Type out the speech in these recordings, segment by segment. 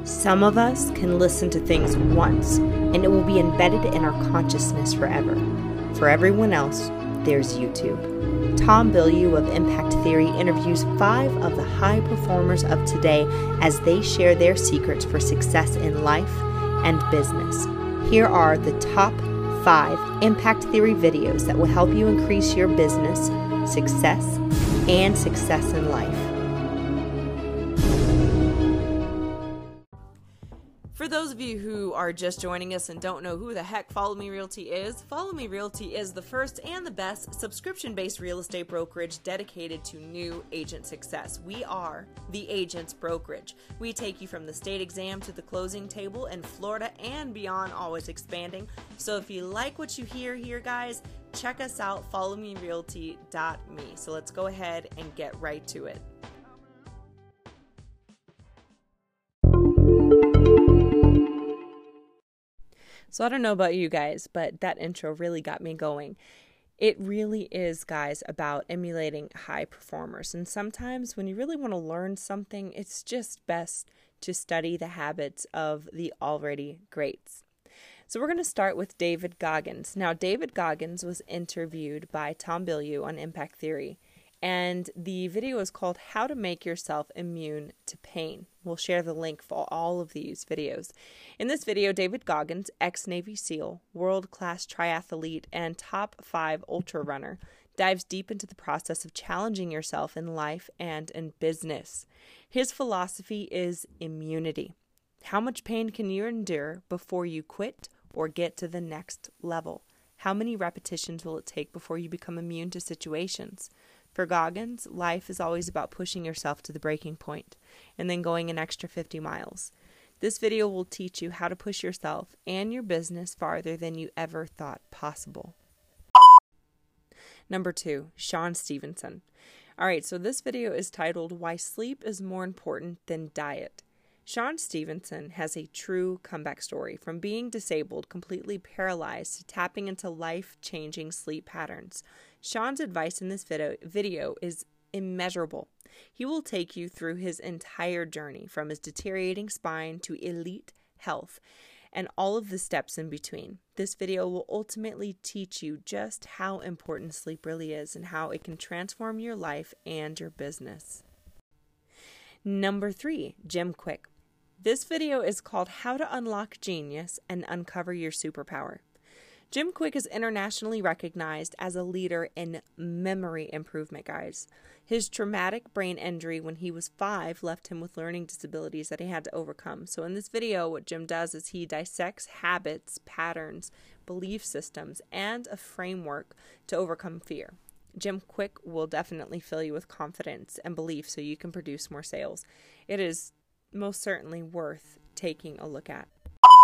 Some of us can listen to things once, and it will be embedded in our consciousness forever. For everyone else, there's YouTube. Tom Bilyeu of Impact Theory interviews 5 of the high performers of today as they share their secrets for success in life and business. Here are the top 5 Impact Theory videos that will help you increase your business, success, and success in life. For those of you who are just joining us and don't know who the heck Follow Me Realty is, Follow Me Realty is the first and the best subscription-based real estate brokerage dedicated to new agent success. We are the agent's brokerage. We take you from the state exam to the closing table in Florida and beyond, always expanding. So if you like what you hear here, guys, check us out, followmerealty.me. So let's go ahead and get right to it. So I don't know about you guys, but that intro really got me going. It really is, guys, about emulating high performers. And sometimes when you really want to learn something, it's just best to study the habits of the already greats. So we're going to start with David Goggins. Now, David Goggins was interviewed by Tom Bilyeu on Impact Theory. And the video is called How to Make Yourself Immune to Pain. We'll share the link for all of these videos. In this video, David Goggins, ex-Navy SEAL, world-class triathlete, and top 5 ultra runner, dives deep into the process of challenging yourself in life and in business. His philosophy is immunity. How much pain can you endure before you quit or get to the next level? How many repetitions will it take before you become immune to situations? For Goggins, life is always about pushing yourself to the breaking point and then going an extra 50 miles. This video will teach you how to push yourself and your business farther than you ever thought possible. Number 2, Shawn Stevenson. All right, so this video is titled Why Sleep is More Important Than Diet. Shawn Stevenson has a true comeback story, from being disabled, completely paralyzed, to tapping into life-changing sleep patterns. Shawn's advice in this video is immeasurable. He will take you through his entire journey, from his deteriorating spine to elite health, and all of the steps in between. This video will ultimately teach you just how important sleep really is and how it can transform your life and your business. Number 3, Jim Kwik. This video is called How to Unlock Genius and Uncover Your Superpower. Jim Kwik is internationally recognized as a leader in memory improvement, guys. His traumatic brain injury when he was 5 left him with learning disabilities that he had to overcome. So in this video, what Jim does is he dissects habits, patterns, belief systems, and a framework to overcome fear. Jim Kwik will definitely fill you with confidence and belief so you can produce more sales. It is most certainly worth taking a look at.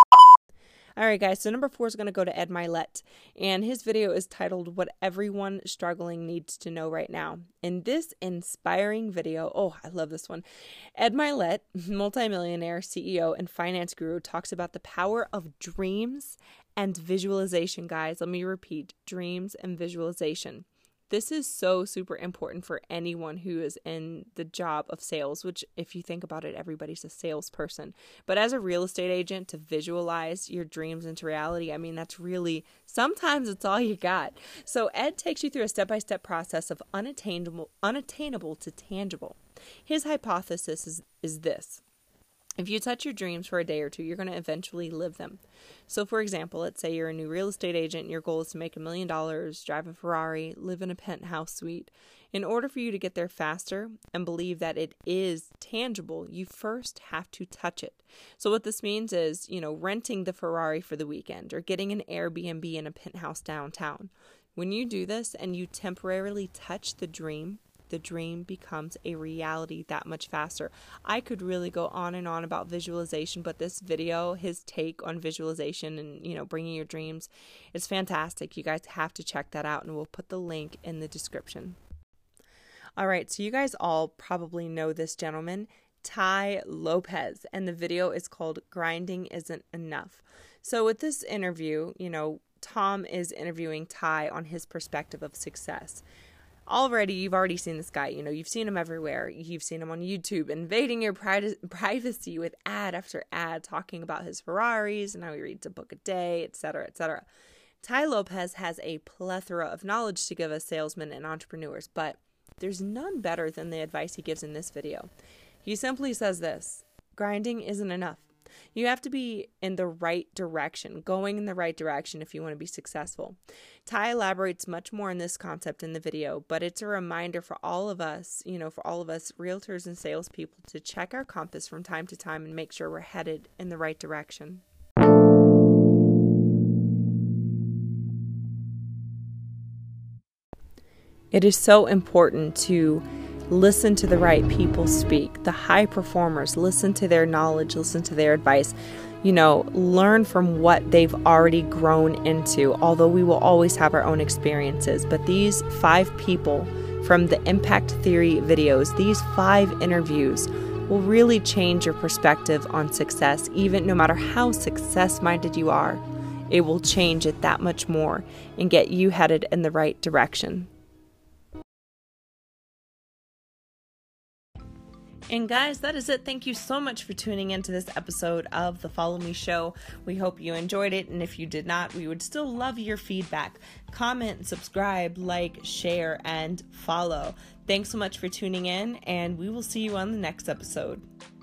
All right, guys, so number 4 is going to go to Ed Mylett, and his video is titled What Everyone Struggling Needs to Know Right Now. In this inspiring video, oh, I love this one, Ed Mylett, multimillionaire, CEO, and finance guru, talks about the power of dreams and visualization, guys. Let me repeat, dreams and visualization. This is so super important for anyone who is in the job of sales, which if you think about it, everybody's a salesperson. But as a real estate agent, to visualize your dreams into reality, I mean, that's really, sometimes it's all you got. So Ed takes you through a step-by-step process of unattainable to tangible. His hypothesis is this. If you touch your dreams for a day or two, you're going to eventually live them. So for example, let's say you're a new real estate agent and your goal is to make $1 million, drive a Ferrari, live in a penthouse suite. In order for you to get there faster and believe that it is tangible, you first have to touch it. So what this means is, renting the Ferrari for the weekend or getting an Airbnb in a penthouse downtown. When you do this and you temporarily touch the dream becomes a reality that much faster. I could really go on and on about visualization, but this video, his take on visualization and, bringing your dreams, is fantastic. You guys have to check that out, and we'll put the link in the description. All right, so you guys all probably know this gentleman, Tai Lopez, and the video is called Grinding Isn't Enough. So with this interview, Tom is interviewing Tai on his perspective of success. already, you've already seen this guy. You've seen him everywhere. You've seen him on YouTube, invading your privacy with ad after ad, talking about his Ferraris and how he reads a book a day, etc., etc. Tai Lopez has a plethora of knowledge to give us salesmen and entrepreneurs, but there's none better than the advice he gives in this video. He simply says this: grinding isn't enough. You have to be in the right direction, going in the right direction if you want to be successful. Tai elaborates much more on this concept in the video, but it's a reminder for all of us, realtors and salespeople, to check our compass from time to time and make sure we're headed in the right direction. It is so important to listen to the right people speak, the high performers. Listen to their knowledge, listen to their advice. Learn from what they've already grown into, although we will always have our own experiences. But these 5 people from the Impact Theory videos, these 5 interviews, will really change your perspective on success. Even no matter how success-minded you are, it will change it that much more and get you headed in the right direction. And guys, that is it. Thank you so much for tuning into this episode of the Follow Me Show. We hope you enjoyed it, and if you did not, we would still love your feedback. Comment, subscribe, like, share, and follow. Thanks so much for tuning in, and we will see you on the next episode.